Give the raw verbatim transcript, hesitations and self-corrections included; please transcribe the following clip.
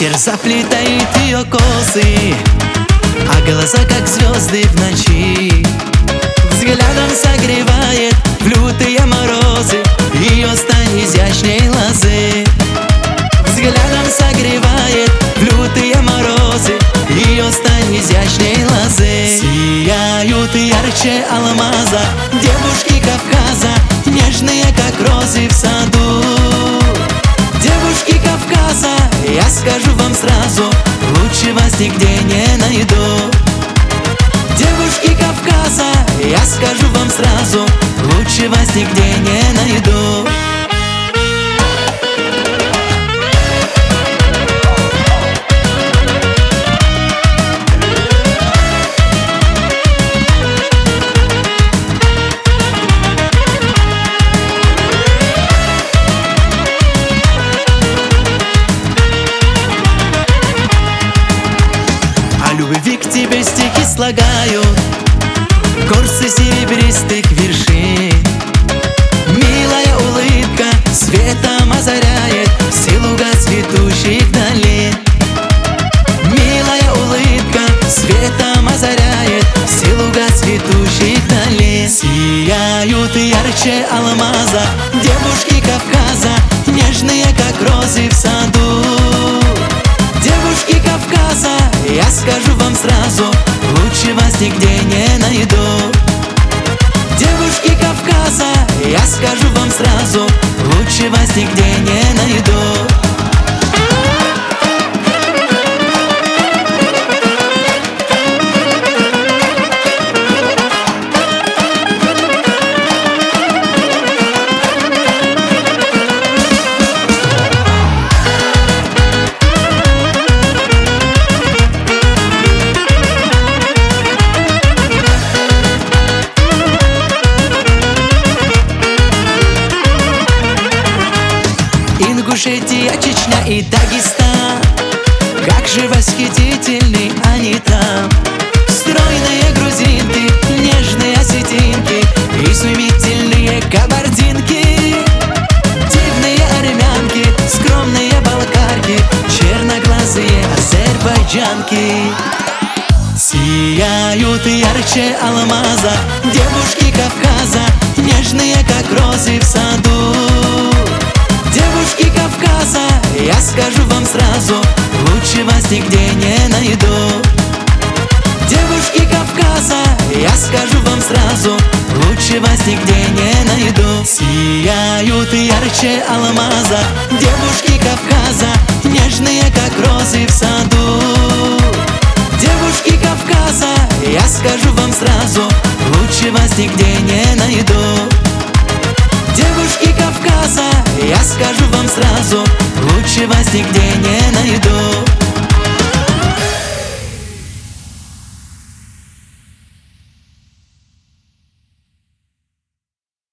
Ветер заплетает ее косы, а глаза как звезды в ночи. Взглядом согревает в лютые морозы ее стань изящней лозы. Взглядом согревает в лютые морозы ее стань изящней лозы. Сияют ярче алмаза девушки Кавказа, нежные как розы в саду. Девушки Кавказа, я скажу вам сразу, лучше вас нигде не найду. Девушки Кавказа, я скажу вам сразу, лучше вас нигде не найду. Любви к тебе стихи слагаю, горцы серебристых вершин. Милая улыбка светом озаряет все луга цветущих долин. Милая улыбка светом озаряет все луга цветущих долин. Сияют ярче алмаза девушки Кавказа, нежные как розы в саду. Девушки Кавказа, я скажу вам сразу, лучше вас нигде не найду. Девушки Кавказа, я скажу вам сразу, лучше вас нигде не найду. Ингушетия, Чечня и Дагестан, как же восхитительны они там. Стройные грузинки, нежные осетинки, изумительные кабардинки. Дивные армянки, скромные балкарки, черноглазые азербайджанки. Сияют ярче алмаза девушки Кавказа, нежные как розы в саду. Девушки Кавказа, я скажу вам сразу, лучше вас нигде не найду. Девушки Кавказа, я скажу вам сразу, лучше вас нигде не найду. Сияют ярче алмаза девушки Кавказа, нежные как розы в саду. Девушки Кавказа, я скажу вам сразу, лучше вас нигде не найду. Девушки Кавказа, я скажу вам сразу, лучше вас нигде не найду.